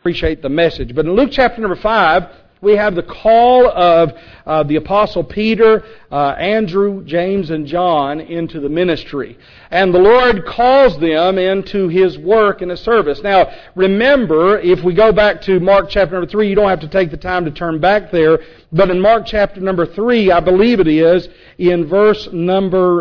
appreciate the message. But in Luke chapter number 5, we have the call of the Apostle Peter, Andrew, James, and John into the ministry. And the Lord calls them into His work and His service. Now, remember, if we go back to Mark chapter number 3, you don't have to take the time to turn back there, but in Mark chapter number 3, I believe it is, in verse number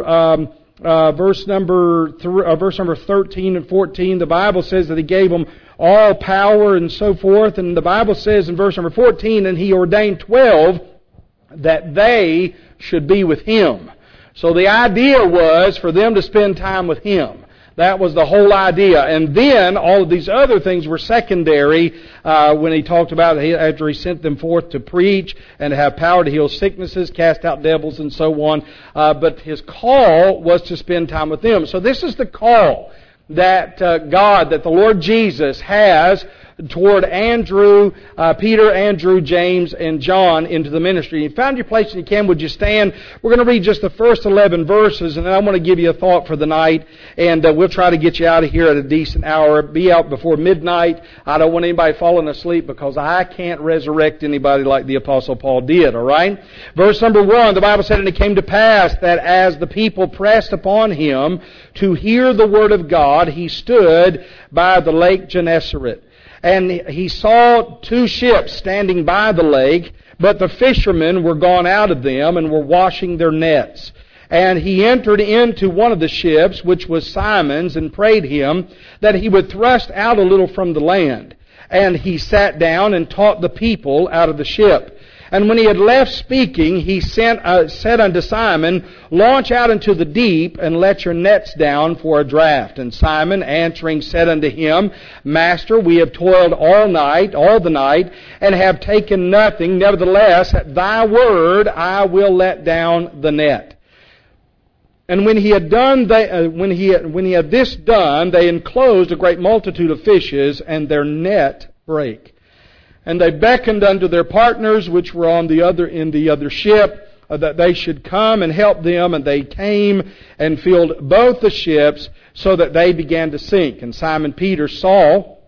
13 and 14, the Bible says that He gave them all power and so forth. And the Bible says in verse number 14, and He ordained 12 that they should be with Him. So the idea was for them to spend time with Him. That was the whole idea. And then all of these other things were secondary when He talked about after He sent them forth to preach and to have power to heal sicknesses, cast out devils, and so on. But His call was to spend time with them. So this is the call that God, that the Lord Jesus has toward Andrew, Peter, Andrew, James, and John into the ministry. If you found your place and you can, would you stand? We're going to read just the first 11 verses, and then I want to give you a thought for the night, and we'll try to get you out of here at a decent hour. Be out before midnight. I don't want anybody falling asleep because I can't resurrect anybody like the Apostle Paul did, all right? Verse number 1, the Bible said, and it came to pass that as the people pressed upon Him to hear the word of God, He stood by the lake Gennesaret. And He saw 2 ships standing by the lake, but the fishermen were gone out of them and were washing their nets. And He entered into one of the ships, which was Simon's, and prayed him that he would thrust out a little from the land. And He sat down and taught the people out of the ship. And when He had left speaking, He said unto Simon, launch out into the deep, and let your nets down for a draught. And Simon answering said unto Him, Master, we have toiled all the night, and have taken nothing. Nevertheless, at Thy word I will let down the net. And when he had this done, they enclosed a great multitude of fishes, and their net brake. And they beckoned unto their partners, which were in the other ship, that they should come and help them. And they came and filled both the ships, so that they began to sink. And when Simon Peter saw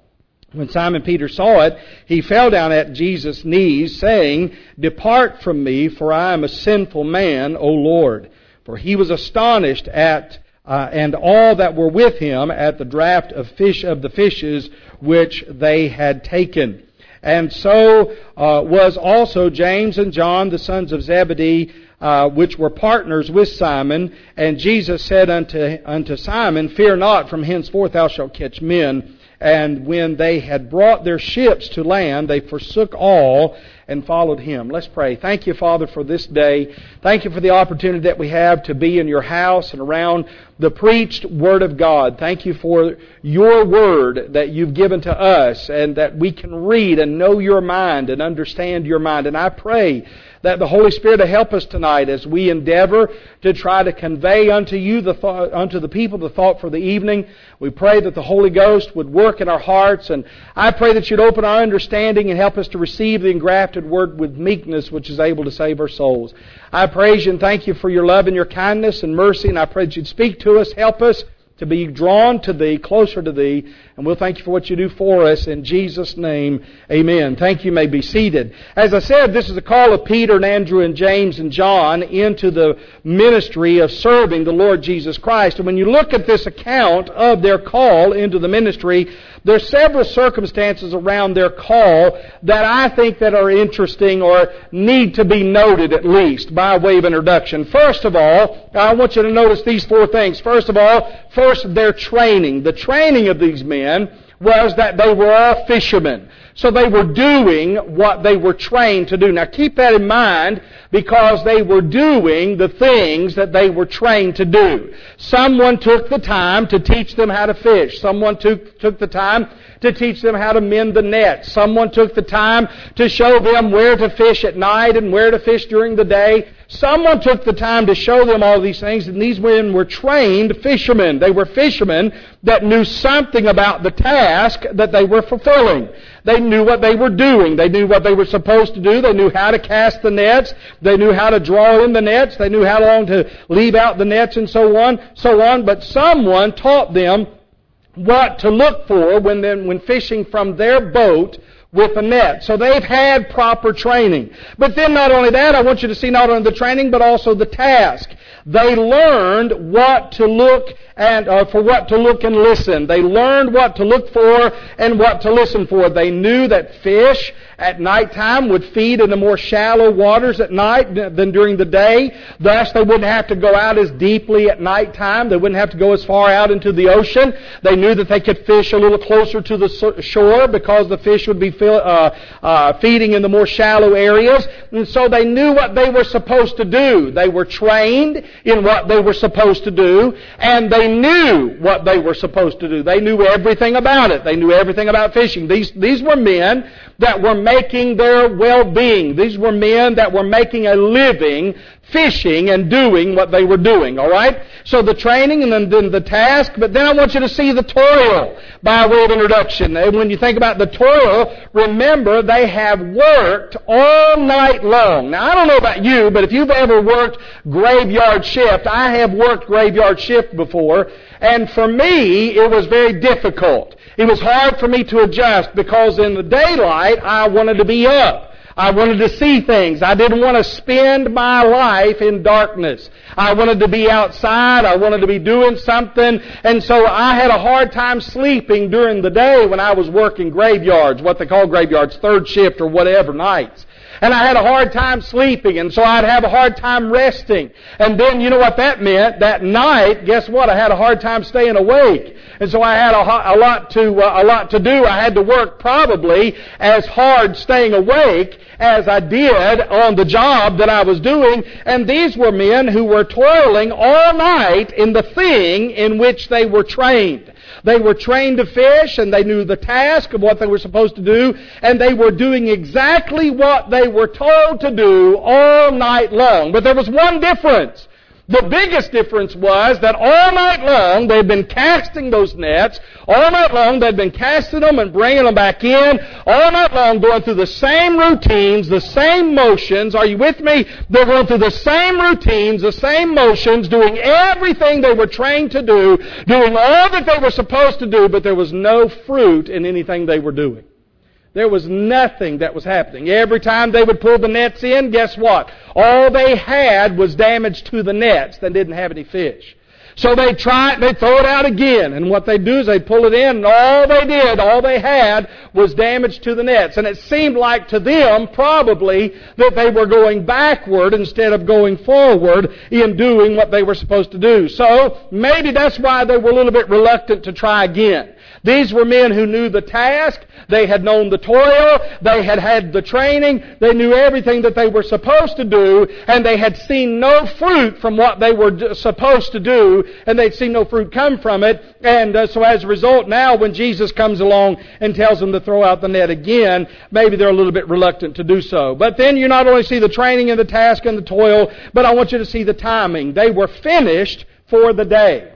it, he fell down at Jesus' knees, saying, Depart from me, for I am a sinful man, O Lord. For he was astonished at and all that were with him at the draught of the fishes which they had taken. And so was also James and John, the sons of Zebedee, which were partners with Simon. And Jesus said unto Simon, Fear not, from henceforth thou shalt catch men. And when they had brought their ships to land, they forsook all and followed Him. Let's pray. Thank You, Father, for this day. Thank You for the opportunity that we have to be in Your house and around the preached Word of God. Thank You for Your Word that You've given to us, and that we can read and know Your mind and understand Your mind. And I pray that the Holy Spirit will help us tonight as we endeavor to try to convey unto you unto the people the thought for the evening. We pray that the Holy Ghost would work in our hearts, and I pray that You'd open our understanding and help us to receive the engrafted Word with meekness, which is able to save our souls. I praise You and thank You for Your love and Your kindness and mercy, and I pray that You'd speak to us, help us to be drawn to Thee, closer to Thee, and we'll thank You for what You do for us. In Jesus' name, amen. Thank you. You may be seated. As I said, this is a call of Peter and Andrew and James and John into the ministry of serving the Lord Jesus Christ. And when you look at this account of their call into the ministry, there are several circumstances around their call that I think that are interesting or need to be noted, at least by way of introduction. First of all, I want you to notice these 4 things. First, their training. The training of these men was that they were all fishermen. So they were doing what they were trained to do. Now keep that in mind, because they were doing the things that they were trained to do. Someone took the time to teach them how to fish. Someone took the time to teach them how to mend the net. Someone took the time to show them where to fish at night and where to fish during the day. Someone took the time to show them all these things, and these men were trained fishermen. They were fishermen that knew something about the task that they were fulfilling. They knew what they were doing. They knew what they were supposed to do. They knew how to cast the nets. They knew how to draw in the nets. They knew how long to leave out the nets, and so on. But someone taught them what to look for when fishing from their boat with a net. So they've had proper training. But then not only that, I want you to see not only the training, but also the task. They learned what to look and for what to look and listen. They learned what to look for and what to listen for. They knew that fish at nighttime would feed in the more shallow waters at night than during the day. Thus, they wouldn't have to go out as deeply at nighttime. They wouldn't have to go as far out into the ocean. They knew that they could fish a little closer to the shore because the fish would be feeding in the more shallow areas. And so they knew what they were supposed to do. They were trained in what they were supposed to do, and they knew what they were supposed to do. They knew everything about it. They knew everything about fishing. These were men that were making their well-being. These were men that were making a living fishing and doing what they were doing, all right? So the training and then the task, but then I want you to see the toil by way of introduction. And when you think about the toil, remember they have worked all night long. Now I don't know about you, but if you've ever worked graveyard shift, I have worked graveyard shift before, and for me it was very difficult. It was hard for me to adjust because in the daylight I wanted to be up. I wanted to see things. I didn't want to spend my life in darkness. I wanted to be outside. I wanted to be doing something. And so I had a hard time sleeping during the day when I was working graveyards, what they call graveyards, third shift or whatever nights. And I had a hard time sleeping, and so I'd have a hard time resting. And then you know what that meant? That night, guess what? I had a hard time staying awake. And so I had a lot to do. I had to work probably as hard staying awake as I did on the job that I was doing. And these were men who were toiling all night in the thing in which they were trained. They were trained to fish, and they knew the task of what they were supposed to do, and they were doing exactly what they were told to do all night long. But there was one difference. The biggest difference was that all night long they'd been casting those nets. All night long they'd been casting them and bringing them back in. All night long going through the same routines, the same motions. Are you with me? They're going through the same routines, the same motions, doing everything they were trained to do, doing all that they were supposed to do, but there was no fruit in anything they were doing. There was nothing that was happening. Every time they would pull the nets in, guess what? All they had was damage to the nets. They didn't have any fish. So they'd throw it out again. And what they'd do is they'd pull it in, and all they had was damage to the nets. And it seemed like to them probably that they were going backward instead of going forward in doing what they were supposed to do. So maybe that's why they were a little bit reluctant to try again. These were men who knew the task. They had known the toil. They had had the training. They knew everything that they were supposed to do, and they had seen no fruit from what they were supposed to do, and they'd seen no fruit come from it. And so as a result, now when Jesus comes along and tells them to throw out the net again, maybe they're a little bit reluctant to do so. But then you not only see the training and the task and the toil, but I want you to see the timing. They were finished for the day.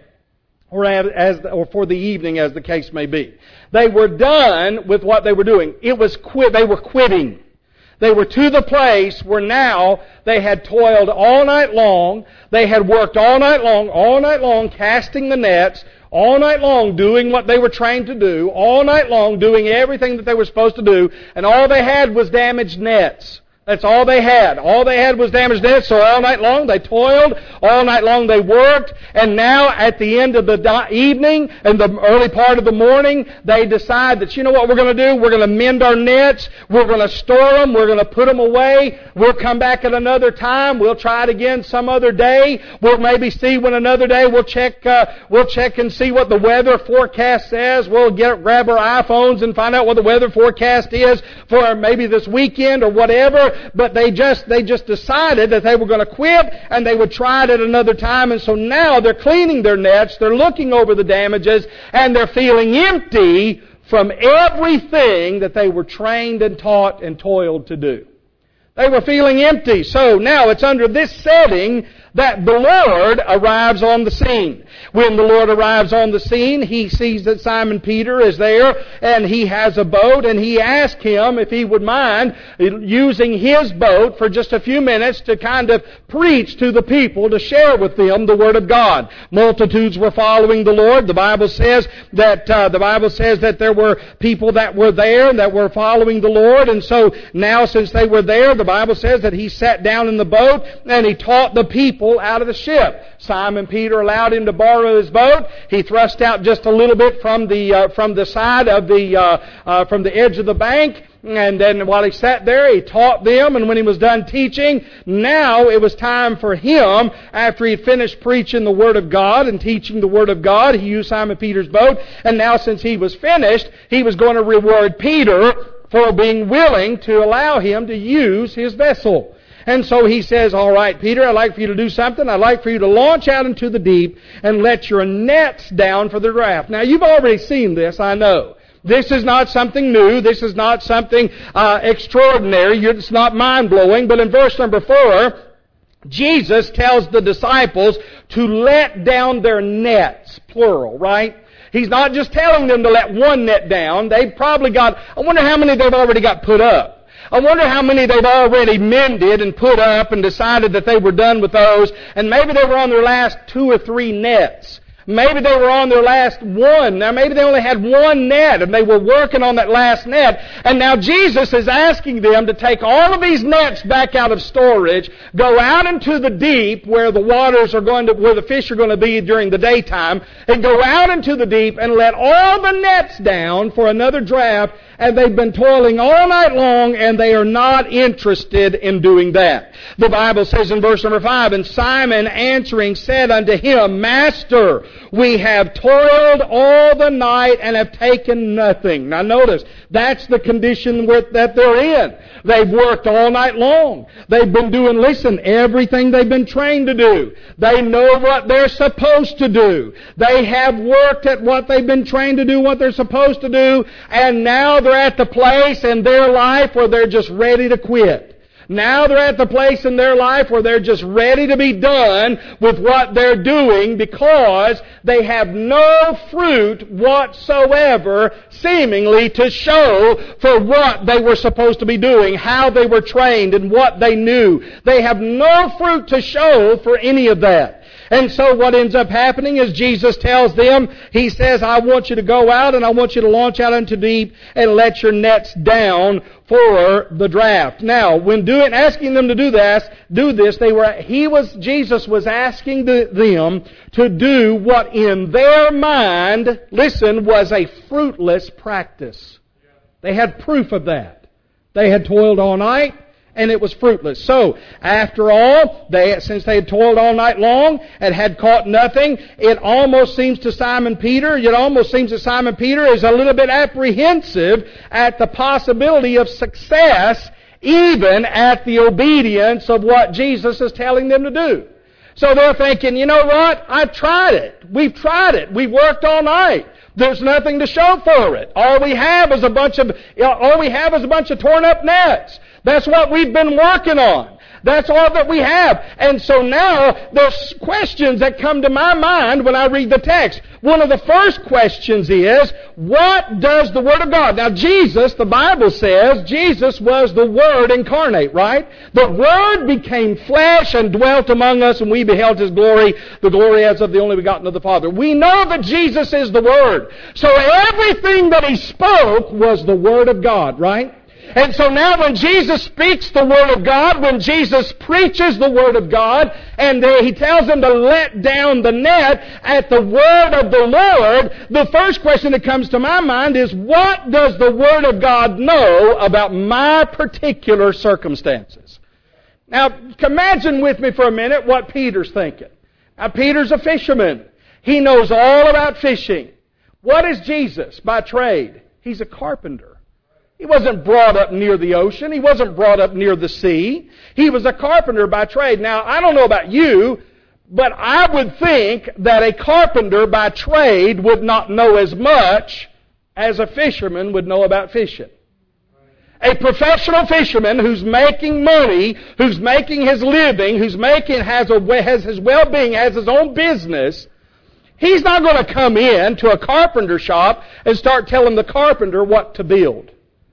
Or for the evening, as the case may be. They were done with what they were doing. They were quitting. They were to the place where now they had toiled all night long. They had worked all night long, casting the nets, all night long doing what they were trained to do, all night long doing everything that they were supposed to do, and all they had was damaged nets. That's all they had. All they had was damaged nets, so all night long they toiled, all night long they worked, and now at the end of the evening and the early part of the morning, they decide that, you know what we're going to do? We're going to mend our nets, we're going to store them, we're going to put them away, we'll come back at another time, we'll try it again some other day, we'll maybe see when another day, we'll check and see what the weather forecast says, we'll grab our iPhones and find out what the weather forecast is for maybe this weekend or whatever. But they just decided that they were going to quit and they would try it at another time. And so now they're cleaning their nets, they're looking over the damages, and they're feeling empty from everything that they were trained and taught and toiled to do. They were feeling empty. So now it's under this setting that the Lord arrives on the scene. When the Lord arrives on the scene, He sees that Simon Peter is there, and he has a boat, and He asks him if he would mind using his boat for just a few minutes to kind of preach to the people, to share with them the Word of God. Multitudes were following the Lord. The Bible says that there were people that were there and that were following the Lord, and so now since they were there, the Bible says that He sat down in the boat and He taught the people out of the ship. Simon Peter allowed him to borrow his boat. He thrust out just a little bit from the side of from the edge of the bank. And then while he sat there, he taught them, and when he was done teaching, now it was time for him, after he had finished preaching the Word of God and teaching the Word of God, he used Simon Peter's boat, and now since he was finished, he was going to reward Peter for being willing to allow him to use his vessel. And so he says, all right, Peter, I'd like for you to do something. I'd like for you to launch out into the deep and let your nets down for the draft. Now, you've already seen this, I know. This is not something new. This is not something extraordinary. It's not mind-blowing. But in verse number 4, Jesus tells the disciples to let down their nets, plural, right? He's not just telling them to let one net down. They've probably got, I wonder how many they've already got put up. I wonder how many they've already mended and put up and decided that they were done with those. And maybe they were on their last 2 or 3 nets. Maybe they were on their last one. Now maybe they only had one net and they were working on that last net. And now Jesus is asking them to take all of these nets back out of storage, go out into the deep where the waters are where the fish are going to be during the daytime, and go out into the deep and let all the nets down for another draft. And they've been toiling all night long, and they are not interested in doing that. The Bible says in verse number 5, and Simon answering said unto him, Master, we have toiled all the night and have taken nothing. Now notice, that's the condition that they're in. They've worked all night long. They've been doing, everything they've been trained to do. They know what they're supposed to do. They have worked at what they've been trained to do, what they're supposed to do, and now they're at the place in their life where they're just ready to quit. Now they're at the place in their life where they're just ready to be done with what they're doing because they have no fruit whatsoever seemingly to show for what they were supposed to be doing, how they were trained, and what they knew. They have no fruit to show for any of that. And so what ends up happening is Jesus tells them, He says, I want you to go out and I want you to launch out into deep and let your nets down for the draft. Now, when asking them to do this, Jesus was asking them to do what in their mind, was a fruitless practice. They had proof of that. They had toiled all night, and it was fruitless. So, after all, since they had toiled all night long and had caught nothing, it almost seems that Simon Peter is a little bit apprehensive at the possibility of success, even at the obedience of what Jesus is telling them to do. So they're thinking, you know what? I've tried it. We've tried it. We've worked all night. There's nothing to show for it. All we have is a bunch of torn up nets. That's what we've been working on. That's all that we have. And so now there's questions that come to my mind when I read the text. One of the first questions is, what does the Word of God? Now Jesus, the Bible says, Jesus was the Word incarnate, right? The Word became flesh and dwelt among us, and we beheld His glory, the glory as of the only begotten of the Father. We know that Jesus is the Word. So everything that He spoke was the Word of God, right? And so now when Jesus speaks the Word of God, when Jesus preaches the Word of God, and He tells them to let down the net at the Word of the Lord, the first question that comes to my mind is, what does the Word of God know about my particular circumstances? Now, imagine with me for a minute what Peter's thinking. Now, Peter's a fisherman. He knows all about fishing. What is Jesus by trade? He's a carpenter. He wasn't brought up near the ocean. He wasn't brought up near the sea. He was a carpenter by trade. Now, I don't know about you, but I would think that a carpenter by trade would not know as much as a fisherman would know about fishing. A professional fisherman who's making money, who's making his living, has his well-being, has his own business, he's not going to come in to a carpenter shop and start telling the carpenter what to build.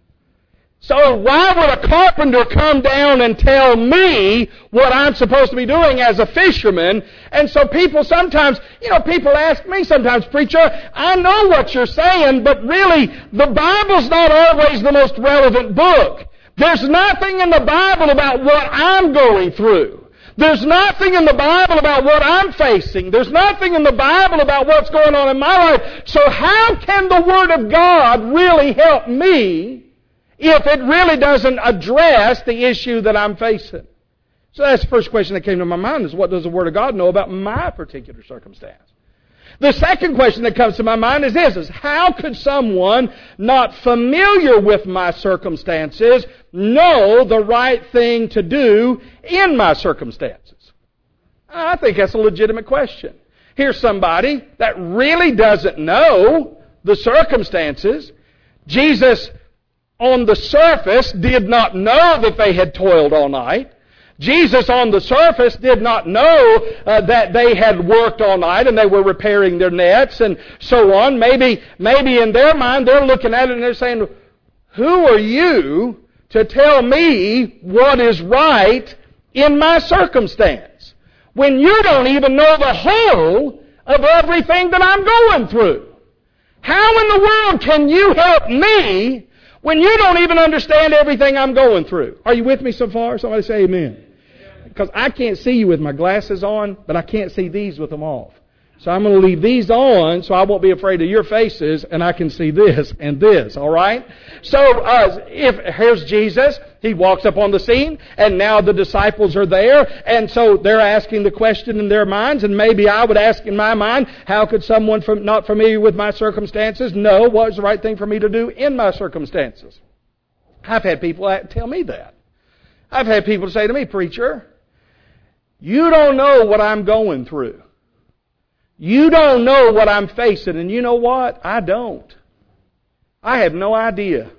So why would a carpenter come down and tell me what I'm supposed to be doing as a fisherman? And so people sometimes, people ask me sometimes, preacher, I know what you're saying, but really the Bible's not always the most relevant book. There's nothing in the Bible about what I'm going through. There's nothing in the Bible about what I'm facing. There's nothing in the Bible about what's going on in my life. So how can the Word of God really help me if it really doesn't address the issue that I'm facing? So that's the first question that came to my mind, is what does the Word of God know about my particular circumstance? The second question that comes to my mind is this, is how could someone not familiar with my circumstances know the right thing to do in my circumstances? I think that's a legitimate question. Here's somebody that really doesn't know the circumstances. Jesus, on the surface, did not know that they had toiled all night. Jesus, on the surface, did not know that they had worked all night and they were repairing their nets and so on. Maybe in their mind they're looking at it and they're saying, who are you to tell me what is right in my circumstance when you don't even know the whole of everything that I'm going through? How in the world can you help me when you don't even understand everything I'm going through? Are you with me so far? Somebody say amen. Because I can't see you with my glasses on, but I can't see these with them off. So I'm going to leave these on so I won't be afraid of your faces and I can see this and this, all right? So here's Jesus. He walks up on the scene and now the disciples are there and so they're asking the question in their minds, and maybe I would ask in my mind, how could someone not familiar with my circumstances know what is the right thing for me to do in my circumstances? I've had people tell me that. I've had people say to me, preacher, you don't know what I'm going through. You don't know what I'm facing. And you know what? I don't. I have no idea.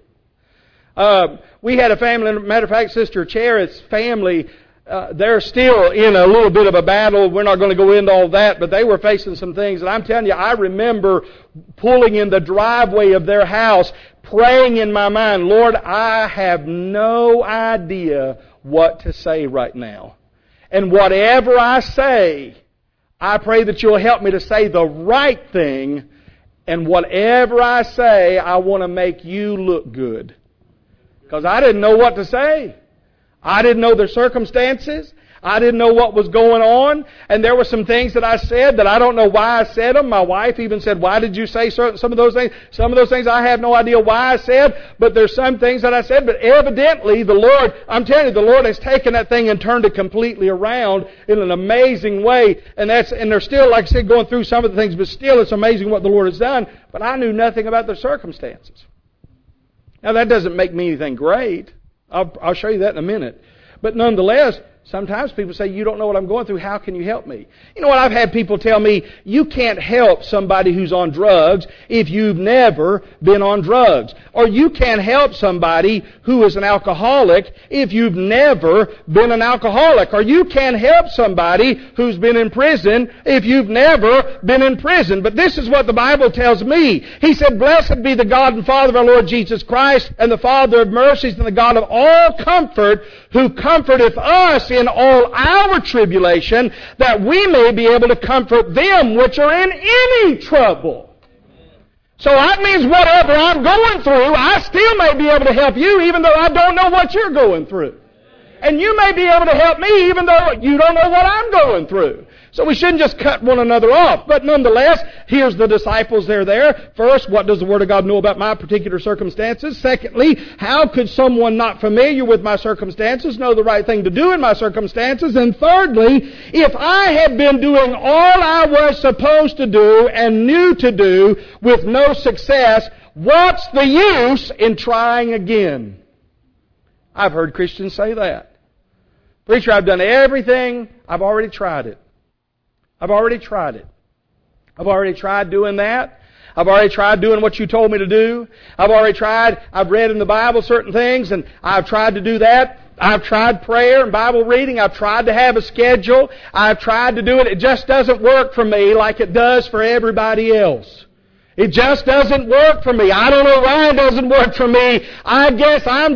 We had a family, matter of fact, Sister Cherith's family, they're still in a little bit of a battle. We're not going to go into all that, but they were facing some things. And I'm telling you, I remember pulling in the driveway of their house, praying in my mind, Lord, I have no idea what to say right now. And whatever I say, I pray that you'll help me to say the right thing. And whatever I say, I want to make you look good. Because I didn't know what to say. I didn't know their circumstances. I didn't know what was going on. And there were some things that I said that I don't know why I said them. My wife even said, why did you say some of those things? Some of those things I have no idea why I said. But there's some things that I said. But evidently the Lord, I'm telling you, the Lord has taken that thing and turned it completely around in an amazing way. And they're still, like I said, going through some of the things. But still, it's amazing what the Lord has done. But I knew nothing about their circumstances. Now that doesn't make me anything great. I'll show you that in a minute. But nonetheless, sometimes people say, you don't know what I'm going through. How can you help me? You know what? I've had people tell me, you can't help somebody who's on drugs if you've never been on drugs. Or you can't help somebody who is an alcoholic if you've never been an alcoholic. Or you can't help somebody who's been in prison if you've never been in prison. But this is what the Bible tells me. He said, blessed be the God and Father of our Lord Jesus Christ, and the Father of mercies, and the God of all comfort, who comforteth us in all our tribulation, that we may be able to comfort them which are in any trouble. So that means whatever I'm going through, I still may be able to help you even though I don't know what you're going through. And you may be able to help me even though you don't know what I'm going through. So we shouldn't just cut one another off. But nonetheless, here's the disciples, they're there. First, what does the Word of God know about my particular circumstances? Secondly, how could someone not familiar with my circumstances know the right thing to do in my circumstances? And thirdly, if I had been doing all I was supposed to do and knew to do with no success, what's the use in trying again? I've heard Christians say that. Preacher, I've done everything. I've already tried it. I've already tried it. I've already tried doing that. I've already tried doing what you told me to do. I've read in the Bible certain things, and I've tried to do that. I've tried prayer and Bible reading. I've tried to have a schedule. I've tried to do it. It just doesn't work for me like it does for everybody else. It just doesn't work for me. I don't know why it doesn't work for me. I guess I'm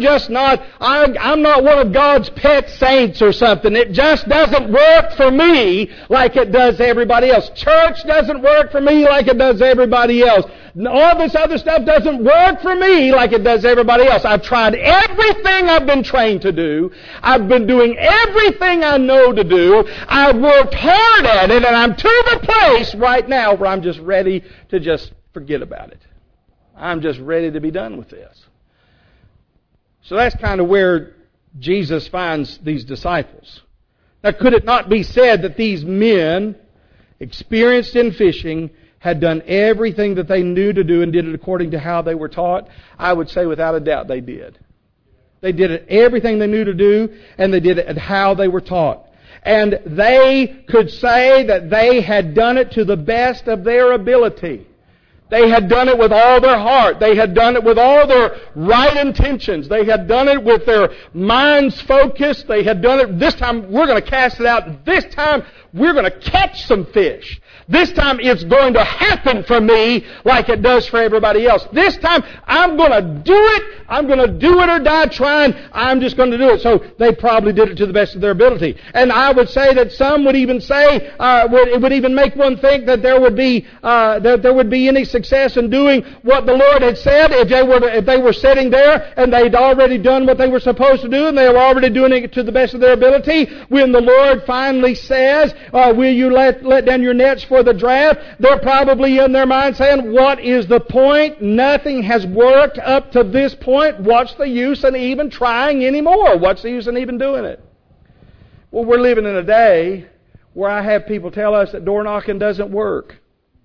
not one of God's pet saints or something. It just doesn't work for me like it does everybody else. Church doesn't work for me like it does everybody else. All this other stuff doesn't work for me like it does everybody else. I've tried everything I've been trained to do. I've been doing everything I know to do. I've worked hard at it, and I'm to the place right now where I'm just ready to just forget about it. I'm just ready to be done with this. So that's kind of where Jesus finds these disciples. Now, could it not be said that these men, experienced in fishing, had done everything that they knew to do and did it according to how they were taught? I would say without a doubt they did. They did it everything they knew to do, and they did it at how they were taught. And they could say that they had done it to the best of their ability. They had done it with all their heart. They had done it with all their right intentions. They had done it with their minds focused. They had done it, this time we're going to cast it out. This time we're going to catch some fish. This time it's going to happen for me like it does for everybody else. This time I'm going to do it. I'm going to do it or die trying. I'm just going to do it. So they probably did it to the best of their ability. And I would say that some would even say, it would even make one think that there would be any success in doing what the Lord had said if they were sitting there and they'd already done what they were supposed to do and they were already doing it to the best of their ability. When the Lord finally says, will you let down your nets for the draft? They're probably in their mind saying, what is the point? Nothing has worked up to this point. What's the use in even trying anymore? What's the use in even doing it? Well, we're living in a day where I have people tell us that door knocking doesn't work.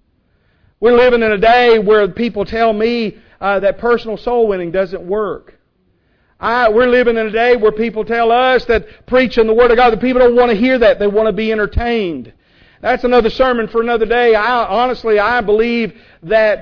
We're living in a day where people tell me that personal soul winning doesn't work. We're living in a day where people tell us that preaching the Word of God, the people don't want to hear that. They want to be entertained. That's another sermon for another day. I believe that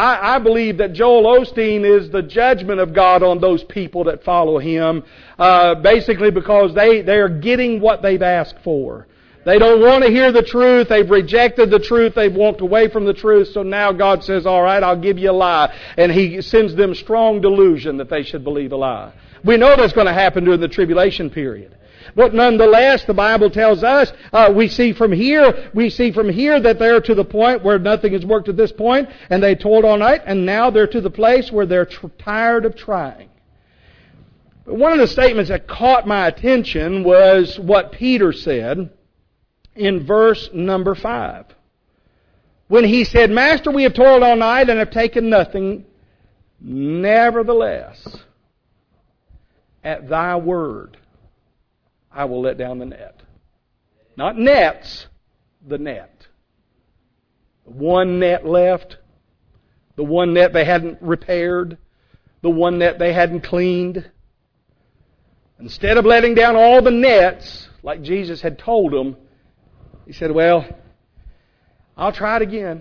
Joel Osteen is the judgment of God on those people that follow him, basically because they are getting what they've asked for. They don't want to hear the truth. They've rejected the truth. They've walked away from the truth. So now God says, all right, I'll give you a lie. And He sends them strong delusion that they should believe a lie. We know that's going to happen during the tribulation period. But nonetheless, the Bible tells us, we see from here that they're to the point where nothing has worked at this point, and they toiled all night, and now they're to the place where they're tired of trying. But one of the statements that caught my attention was what Peter said in verse number 5. When he said, Master, we have toiled all night and have taken nothing. Nevertheless, at thy word, I will let down the net. Not nets, the net. The one net left, the one net they hadn't repaired, the one net they hadn't cleaned. Instead of letting down all the nets, like Jesus had told them, He said, well, I'll try it again.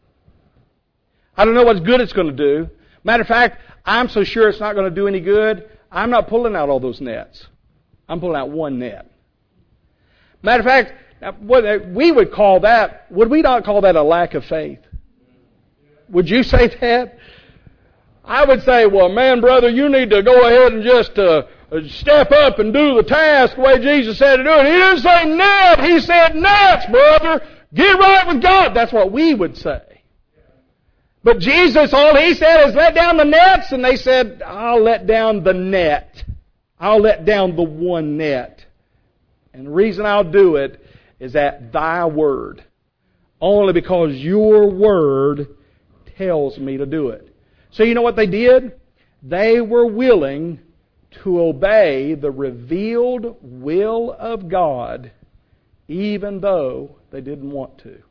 I don't know what good it's going to do. Matter of fact, I'm so sure it's not going to do any good, I'm not pulling out all those nets. I'm pulling out one net. Matter of fact, would we not call that a lack of faith? Would you say that? I would say, well, man, brother, you need to go ahead and just step up and do the task the way Jesus said to do it. He didn't say net. He said nets, brother. Get right with God. That's what we would say. But Jesus, all He said is let down the nets. And they said, I'll let down the net. I'll let down the one net. And the reason I'll do it is at thy word. Only because your word tells me to do it. So you know what they did? They were willing to obey the revealed will of God, even though they didn't want to.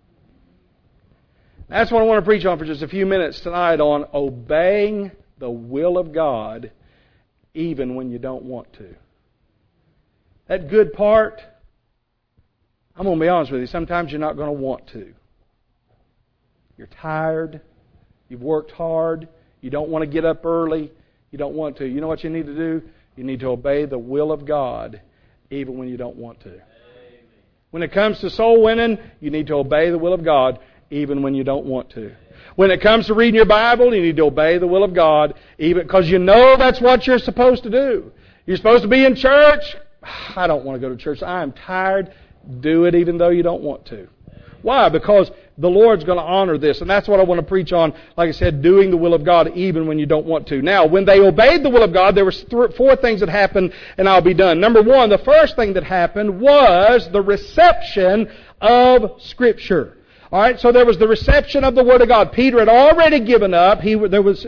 That's what I want to preach on for just a few minutes tonight, on obeying the will of God, even when you don't want to. That good part, I'm going to be honest with you, sometimes you're not going to want to. You're tired. You've worked hard. You don't want to get up early. You don't want to. You know what you need to do? You need to obey the will of God even when you don't want to. When it comes to soul winning, you need to obey the will of God even when you don't want to. When it comes to reading your Bible, you need to obey the will of God even because you know that's what you're supposed to do. You're supposed to be in church. I don't want to go to church. I'm tired. Do it even though you don't want to. Why? Because the Lord's going to honor this. And that's what I want to preach on. Like I said, doing the will of God even when you don't want to. Now, when they obeyed the will of God, there were four things that happened, and I'll be done. Number one, the first thing that happened was the reception of Scripture. All right, so there was the reception of the Word of God. Peter had already given up. He was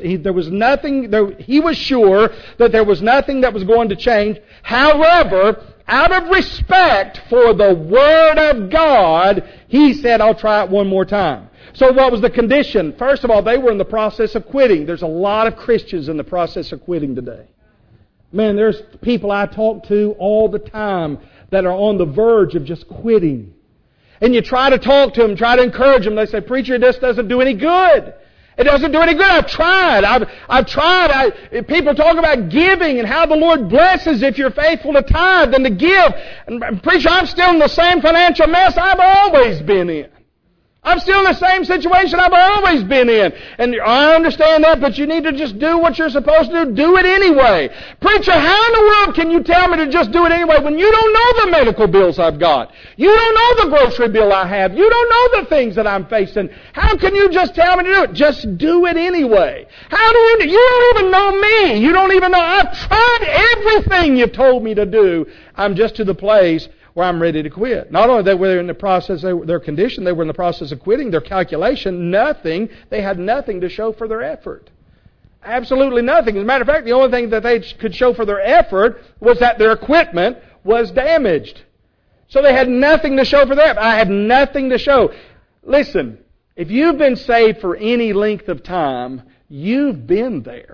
sure that there was nothing that was going to change. However, out of respect for the Word of God, he said, I'll try it one more time. So what was the condition? First of all, they were in the process of quitting. There's a lot of Christians in the process of quitting today. Man, there's people I talk to all the time that are on the verge of just quitting. And you try to talk to them, try to encourage them. They say, preacher, this doesn't do any good. It doesn't do any good. I've tried. I've tried. People talk about giving and how the Lord blesses if you're faithful to tithe and to give. And preacher, I'm still in the same financial mess I've always been in. I'm still in the same situation I've always been in. And I understand that, but you need to just do what you're supposed to do. Do it anyway. Preacher, how in the world can you tell me to just do it anyway when you don't know the medical bills I've got? You don't know the grocery bill I have. You don't know the things that I'm facing. How can you just tell me to do it? Just do it anyway. How do you don't even know me. You don't even know. I've tried everything you've told me to do. I'm just to the place where I'm ready to quit. Not only that, were in the process, their condition, they were in the process of quitting, their calculation, nothing. They had nothing to show for their effort. Absolutely nothing. As a matter of fact, the only thing that they could show for their effort was that their equipment was damaged. So they had nothing to show for that. I have nothing to show. Listen, if you've been saved for any length of time, you've been there.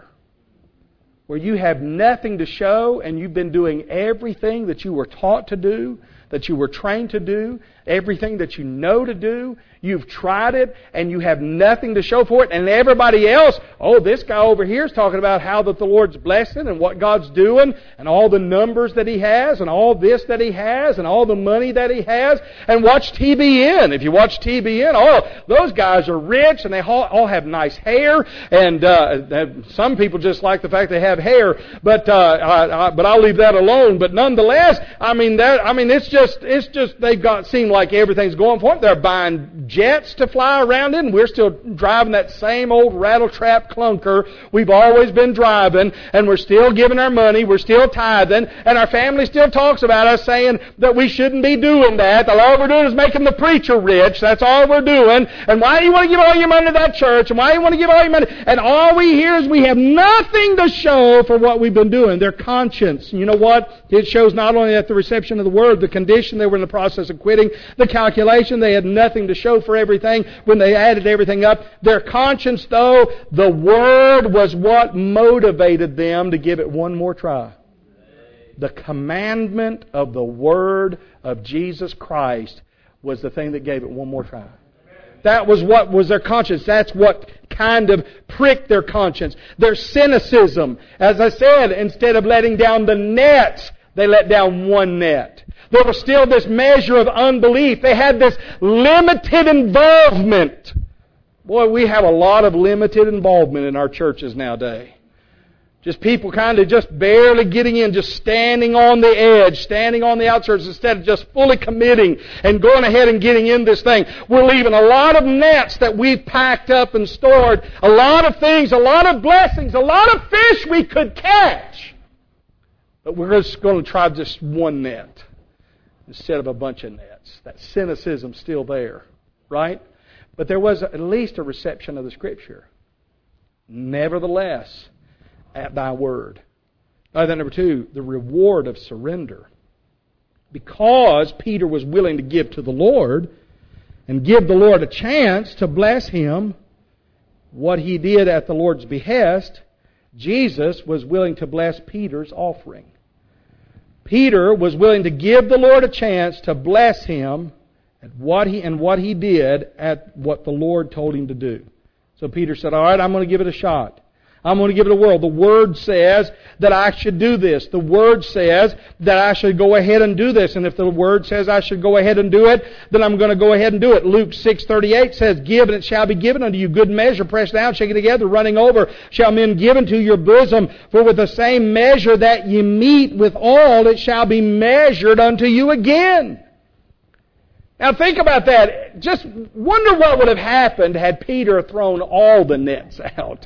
Where you have nothing to show and you've been doing everything that you were taught to do, that you were trained to do, everything that you know to do. You've tried it and you have nothing to show for it. And everybody else, oh, this guy over here is talking about how that the Lord's blessing and what God's doing and all the numbers that He has and all this that He has and all the money that He has. And watch TBN. If you watch TBN, oh, those guys are rich and they all have nice hair. And some people just like the fact they have hair. But I'll leave that alone. But nonetheless, it's just they've seem like everything's going for them. They're buying jets to fly around in. We're still driving that same old rattle-trap clunker we've always been driving, and we're still giving our money, we're still tithing, and our family still talks about us saying that we shouldn't be doing that. All we're doing is making the preacher rich. That's all we're doing. And why do you want to give all your money to that church? And why do you want to give all your money? And all we hear is we have nothing to show for what we've been doing. Their conscience. You know what? It shows not only at the reception of the Word, the condition, they were in the process of quitting, the calculation, they had nothing to show for everything when they added everything up. Their conscience, though, the Word was what motivated them to give it one more try. The commandment of the Word of Jesus Christ was the thing that gave it one more try. That was what was their conscience. That's what kind of pricked their conscience. Their cynicism. As I said, instead of letting down the nets, they let down one net. There was still this measure of unbelief. They had this limited involvement. Boy, we have a lot of limited involvement in our churches nowadays. Just people kind of just barely getting in, just standing on the edge, standing on the outskirts instead of just fully committing and going ahead and getting in this thing. We're leaving a lot of nets that we've packed up and stored, a lot of things, a lot of blessings, a lot of fish we could catch. But we're just going to try just one net instead of a bunch of nets. That cynicism's still there, right? But there was at least a reception of the Scripture. Nevertheless, at thy word. Then number 2, the reward of surrender. Because Peter was willing to give to the Lord and give the Lord a chance to bless him, what he did at the Lord's behest, Jesus was willing to bless Peter's offering. Peter was willing to give the Lord a chance to bless him at what he did at what the Lord told him to do. So Peter said, all right, I'm going to give it a shot. I'm going to give it a whirl. The Word says that I should do this. The Word says that I should go ahead and do this. And if the Word says I should go ahead and do it, then I'm going to go ahead and do it. Luke 6:38 says, give and it shall be given unto you. Good measure, pressed down, shaken together, running over, shall men give into your bosom. For with the same measure that ye meet withal, it shall be measured unto you again. Now think about that. Just wonder what would have happened had Peter thrown all the nets out.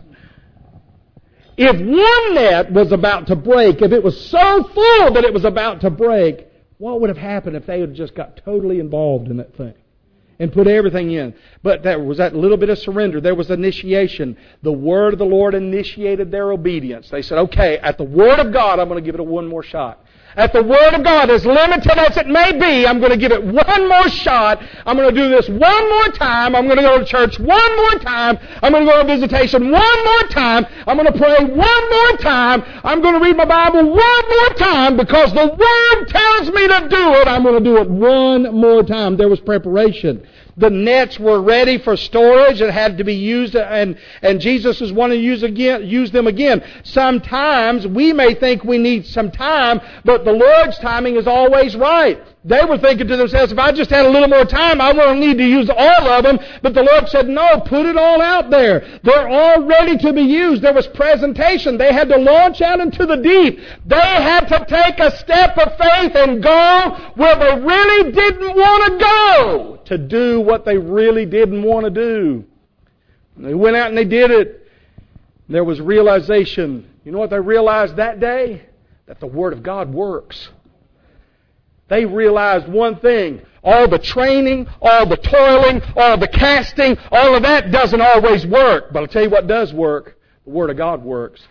If one net was about to break, if it was so full that it was about to break, what would have happened if they had just got totally involved in that thing and put everything in? But there was that little bit of surrender. There was initiation. The Word of the Lord initiated their obedience. They said, okay, at the Word of God, I'm going to give it one more shot. At the Word of God, as limited as it may be, I'm going to give it one more shot. I'm going to do this one more time. I'm going to go to church one more time. I'm going to go to visitation one more time. I'm going to pray one more time. I'm going to read my Bible one more time because the Word tells me to do it. I'm going to do it one more time. There was preparation. The nets were ready for storage. It had to be used, and Jesus is wanting to use them again. Sometimes we may think we need some time, but the Lord's timing is always right. They were thinking to themselves, if I just had a little more time, I won't need to use all of them. But the Lord said, no, put it all out there. They're all ready to be used. There was presentation. They had to launch out into the deep. They had to take a step of faith and go where they really didn't want to go to do what they really didn't want to do. And they went out and they did it. There was realization. You know what they realized that day? That the Word of God works. They realized one thing. All the training, all the toiling, all the casting, all of that doesn't always work. But I'll tell you what does work. The Word of God works.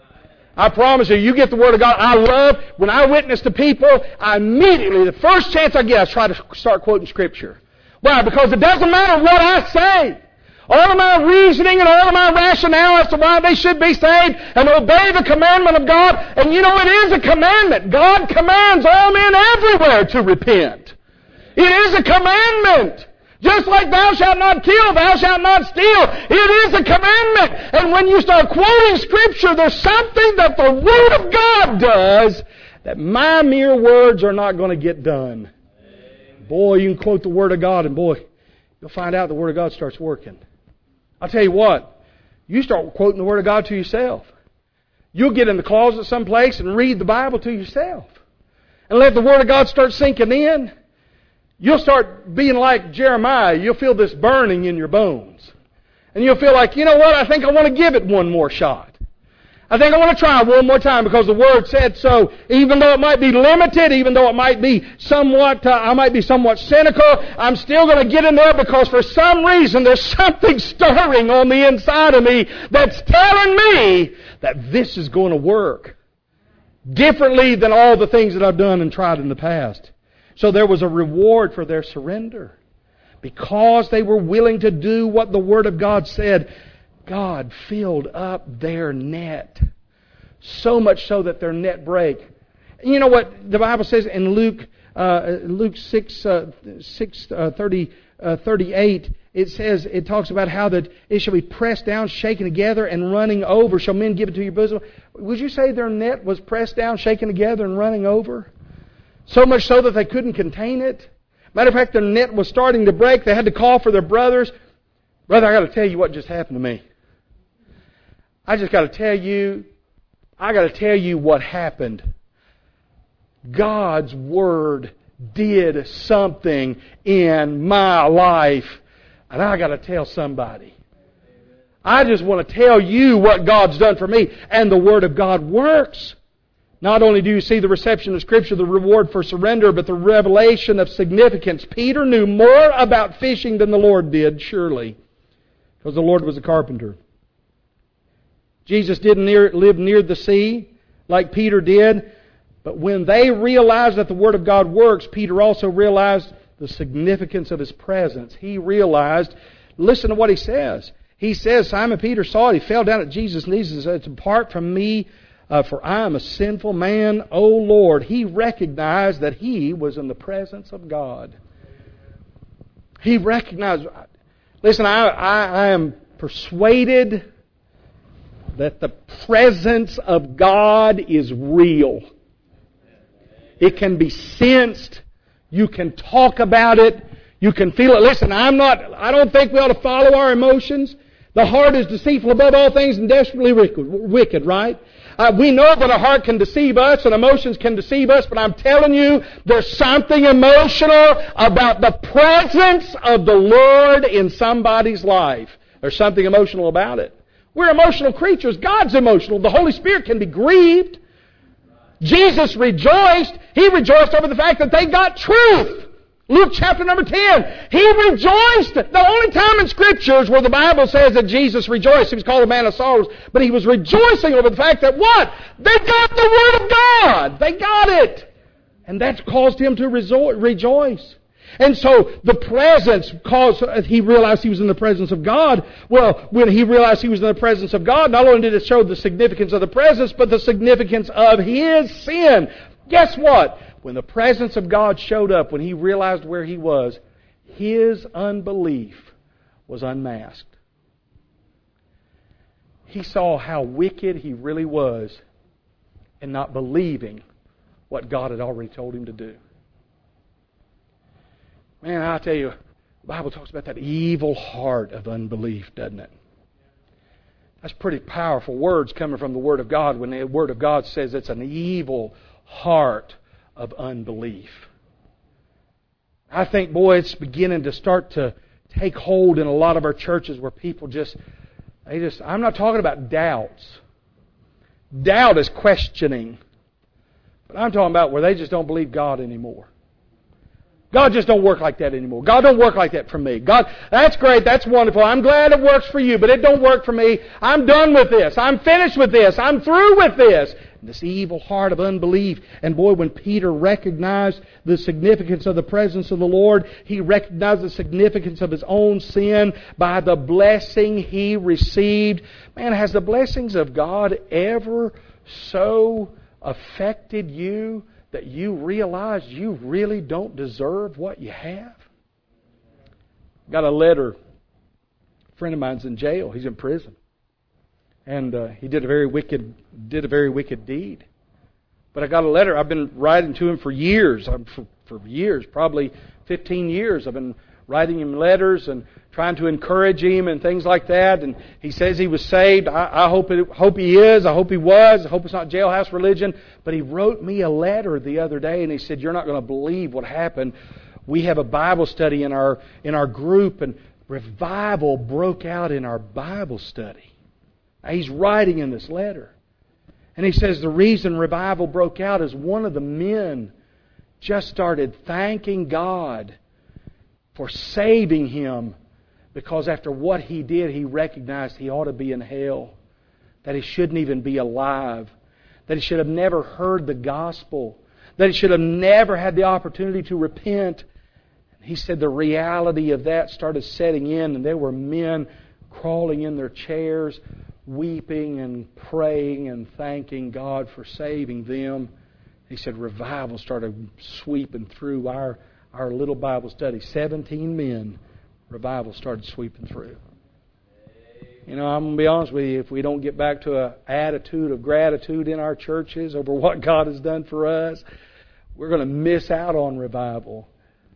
I promise you, you get the Word of God. I love, when I witness to people, I immediately, the first chance I get, I try to start quoting Scripture. Why? Because it doesn't matter what I say. All of my reasoning and all of my rationale as to why they should be saved and obey the commandment of God. And you know, it is a commandment. God commands all men everywhere to repent. It is a commandment. Just like thou shalt not kill, thou shalt not steal. It is a commandment. And when you start quoting Scripture, there's something that the Word of God does that my mere words are not going to get done. Boy, you can quote the Word of God and boy, you'll find out the Word of God starts working. I'll tell you what, you start quoting the Word of God to yourself. You'll get in the closet someplace and read the Bible to yourself. And let the Word of God start sinking in. You'll start being like Jeremiah. You'll feel this burning in your bones. And you'll feel like, you know what, I think I want to give it one more shot. I think I want to try one more time because the Word said so. Even though it might be limited, even though it might be somewhat, I might be somewhat cynical, I'm still going to get in there because for some reason there's something stirring on the inside of me that's telling me that this is going to work differently than all the things that I've done and tried in the past. So there was a reward for their surrender. Because they were willing to do what the Word of God said, God filled up their net. So much so that their net break. You know what the Bible says in Luke 6:38, it talks about how that it shall be pressed down, shaken together, and running over. Shall men give it to your bosom? Would you say their net was pressed down, shaken together, and running over? So much so that they couldn't contain it. Matter of fact, their net was starting to break. They had to call for their brothers. Brother, I got to tell you what just happened to me. I got to tell you what happened. God's Word did something in my life, and I got to tell somebody. I just want to tell you what God's done for me, and the Word of God works. Not only do you see the reception of Scripture, the reward for surrender, but the revelation of significance. Peter knew more about fishing than the Lord did, surely, because the Lord was a carpenter. Jesus didn't live near the sea like Peter did, but when they realized that the Word of God works, Peter also realized the significance of His presence. He realized, listen to what he says. He says, Simon Peter saw it, he fell down at Jesus' knees and said, "Depart from me, for I am a sinful man, O Lord." He recognized that he was in the presence of God. He recognized, listen, I am persuaded that the presence of God is real. It can be sensed. You can talk about it. You can feel it. Listen, I don't think we ought to follow our emotions. The heart is deceitful above all things and desperately wicked, right? We know that a heart can deceive us and emotions can deceive us, but I'm telling you, there's something emotional about the presence of the Lord in somebody's life. There's something emotional about it. We're emotional creatures. God's emotional. The Holy Spirit can be grieved. Jesus rejoiced. He rejoiced over the fact that they got truth. Luke chapter number 10. He rejoiced. The only time in Scriptures where the Bible says that Jesus rejoiced, He was called a man of sorrows, but He was rejoicing over the fact that what? They got the Word of God. They got it. And that caused Him to rejoice. And so the presence caused, he realized he was in the presence of God. Well, when he realized he was in the presence of God, not only did it show the significance of the presence, but the significance of his sin. Guess what? When the presence of God showed up, when he realized where he was, his unbelief was unmasked. He saw how wicked he really was in not believing what God had already told him to do. Man, I'll tell you, the Bible talks about that evil heart of unbelief, doesn't it? That's pretty powerful words coming from the Word of God when the Word of God says it's an evil heart of unbelief. I think, boy, it's beginning to start to take hold in a lot of our churches where people I'm not talking about doubts. Doubt is questioning. But I'm talking about where they just don't believe God anymore. God just don't work like that anymore. God don't work like that for me. God, that's great. That's wonderful. I'm glad it works for you, but it don't work for me. I'm done with this. I'm finished with this. I'm through with this. And this evil heart of unbelief. And boy, when Peter recognized the significance of the presence of the Lord, he recognized the significance of his own sin by the blessing he received. Man, has the blessings of God ever so affected you that you realize you really don't deserve what you have? Got a letter. A friend of mine's in jail. He's in prison. And he did a very wicked deed. But I got a letter. I've been writing to him for years. For years, probably 15 years. I've been writing him letters and trying to encourage him and things like that. And he says he was saved. I hope he is. I hope he was. I hope it's not jailhouse religion. But he wrote me a letter the other day and he said, "You're not going to believe what happened. We have a Bible study in our group, and revival broke out in our Bible study." Now, he's writing in this letter. And he says the reason revival broke out is one of the men just started thanking God for saving him, because after what he did, he recognized he ought to be in hell, that he shouldn't even be alive, that he should have never heard the gospel, that he should have never had the opportunity to repent. He said the reality of that started setting in, and there were men crawling in their chairs, weeping and praying and thanking God for saving them. He said revival started sweeping through our little Bible study. 17 men, revival started sweeping through. You know, I'm going to be honest with you, if we don't get back to an attitude of gratitude in our churches over what God has done for us, we're going to miss out on revival.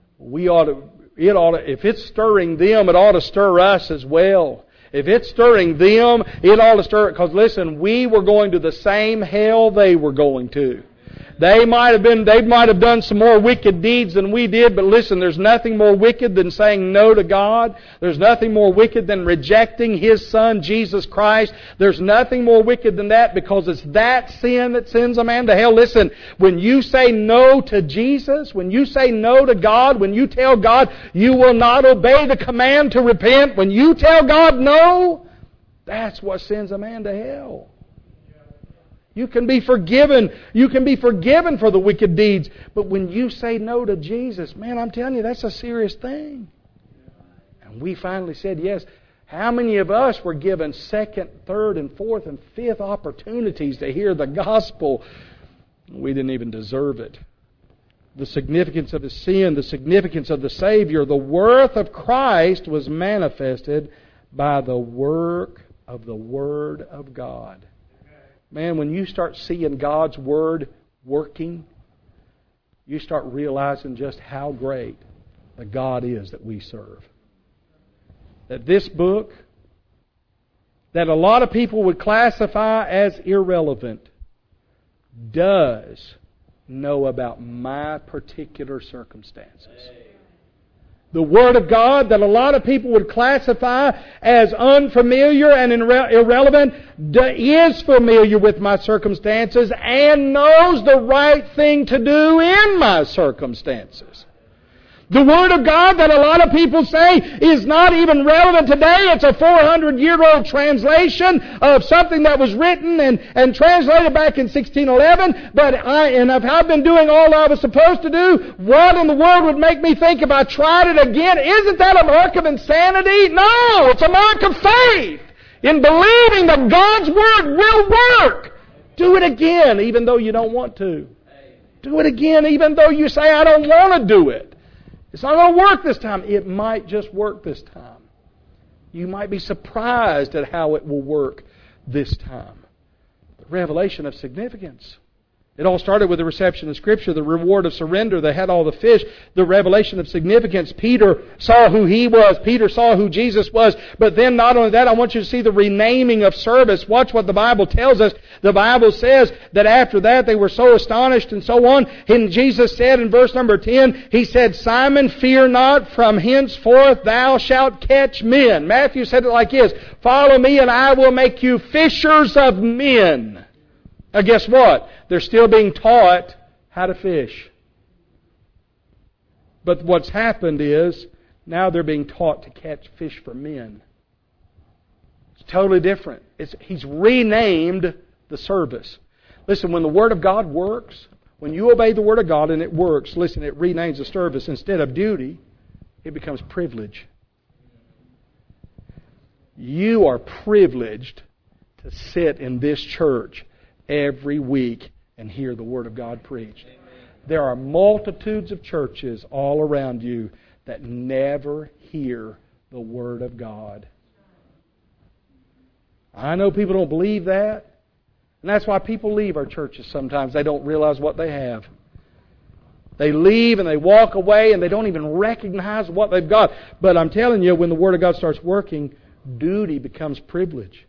If it's stirring them, it ought to stir us as well. If it's stirring them, it ought to stir it. Because listen, we were going to the same hell they were going to. They might have done some more wicked deeds than we did, but listen, there's nothing more wicked than saying no to God. There's nothing more wicked than rejecting His Son, Jesus Christ. There's nothing more wicked than that, because it's that sin that sends a man to hell. Listen, when you say no to Jesus, when you say no to God, when you tell God you will not obey the command to repent, when you tell God no, that's what sends a man to hell. You can be forgiven. You can be forgiven for the wicked deeds. But when you say no to Jesus, man, I'm telling you, that's a serious thing. And we finally said yes. How many of us were given second, third, and fourth, and fifth opportunities to hear the gospel? We didn't even deserve it. The significance of His sin, the significance of the Savior, the worth of Christ was manifested by the work of the Word of God. Man, when you start seeing God's Word working, you start realizing just how great the God is that we serve. That this book, that a lot of people would classify as irrelevant, does know about my particular circumstances. The Word of God that a lot of people would classify as unfamiliar and irrelevant is familiar with my circumstances and knows the right thing to do in my circumstances. The Word of God that a lot of people say is not even relevant today. It's a 400-year-old translation of something that was written and translated back in 1611. But if I've been doing all I was supposed to do, what in the world would make me think if I tried it again? Isn't that a mark of insanity? No, it's a mark of faith in believing that God's Word will work. Do it again, even though you don't want to. Do it again, even though you say, I don't want to do it. It's not going to work this time. It might just work this time. You might be surprised at how it will work this time. The revelation of significance. It all started with the reception of Scripture, the reward of surrender. They had all the fish, the revelation of significance. Peter saw who he was. Peter saw who Jesus was. But then not only that, I want you to see the renaming of service. Watch what the Bible tells us. The Bible says that after that they were so astonished and so on. And Jesus said in verse number 10, He said, Simon, fear not, from henceforth thou shalt catch men. Matthew said it like this, follow me and I will make you fishers of men. Now guess what? They're still being taught how to fish. But what's happened is, now they're being taught to catch fish for men. It's totally different. He's renamed the service. Listen, when the Word of God works, when you obey the Word of God and it works, listen, it renames the service. Instead of duty, it becomes privilege. You are privileged to sit in this church every week and hear the Word of God preached. There are multitudes of churches all around you that never hear the Word of God. I know people don't believe that. And that's why people leave our churches sometimes. They don't realize what they have. They leave and they walk away and they don't even recognize what they've got. But I'm telling you, when the Word of God starts working, duty becomes privilege.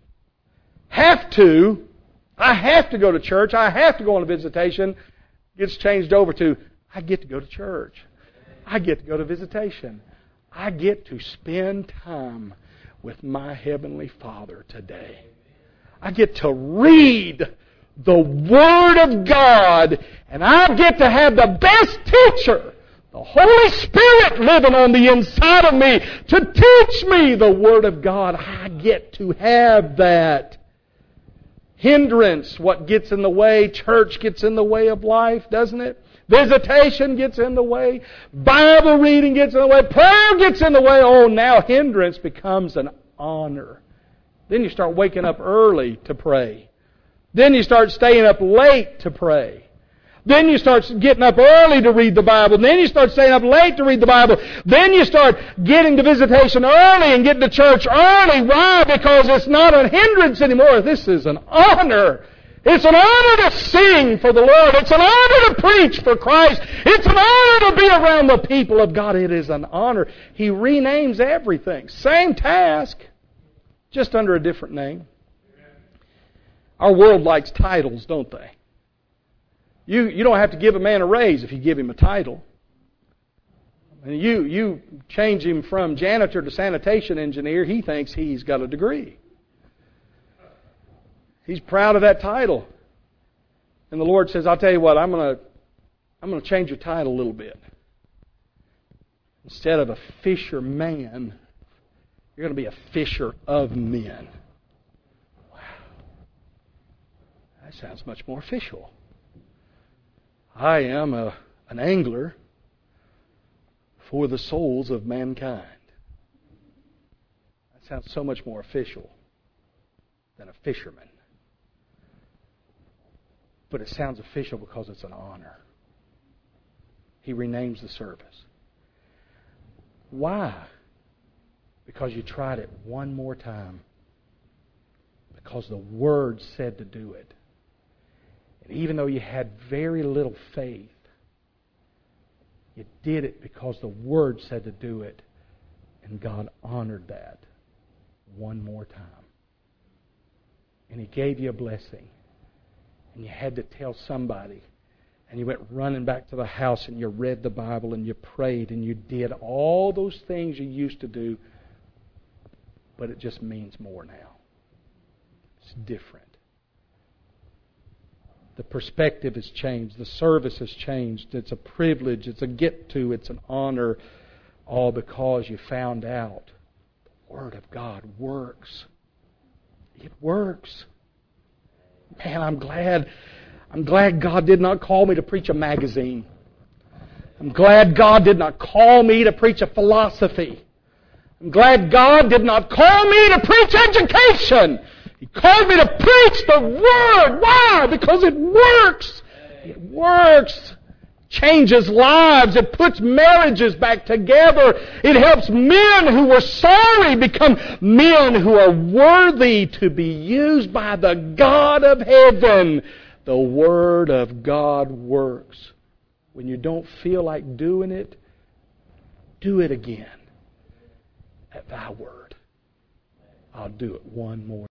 I have to go to church. I have to go on a visitation. Gets changed over to, I get to go to church. I get to go to visitation. I get to spend time with my Heavenly Father today. I get to read the Word of God, and I get to have the best teacher, the Holy Spirit living on the inside of me to teach me the Word of God. I get to have that. Hindrance, what gets in the way? Church gets in the way of life, doesn't it? Visitation gets in the way. Bible reading gets in the way. Prayer gets in the way. Oh, now hindrance becomes an honor. Then you start waking up early to pray. Then you start staying up late to pray. Then you start getting up early to read the Bible. Then you start staying up late to read the Bible. Then you start getting to visitation early and getting to church early. Why? Because it's not a hindrance anymore. This is an honor. It's an honor to sing for the Lord. It's an honor to preach for Christ. It's an honor to be around the people of God. It is an honor. He renames everything. Same task, just under a different name. Our world likes titles, don't they? You don't have to give a man a raise if you give him a title. And you change him from janitor to sanitation engineer, he thinks he's got a degree. He's proud of that title. And the Lord says, I'll tell you what, I'm going to change your title a little bit. Instead of a fisherman, you're going to be a fisher of men. Wow. That sounds much more official. I am an angler for the souls of mankind. That sounds so much more official than a fisherman. But it sounds official because it's an honor. He renames the service. Why? Because you tried it one more time. Because the Word said to do it. And even though you had very little faith, you did it because the Word said to do it. And God honored that one more time. And He gave you a blessing. And you had to tell somebody. And you went running back to the house and you read the Bible and you prayed and you did all those things you used to do. But it just means more now. It's different. The perspective has changed. The service has changed. It's a privilege. It's a get-to. It's an honor. All because you found out the Word of God works. It works. Man, I'm glad God did not call me to preach a magazine. I'm glad God did not call me to preach a philosophy. I'm glad God did not call me to preach education. He called me to preach the Word. Why? Because it works. It works. Changes lives. It puts marriages back together. It helps men who were sorry become men who are worthy to be used by the God of heaven. The Word of God works. When you don't feel like doing it, do it again. At Thy Word. I'll do it one more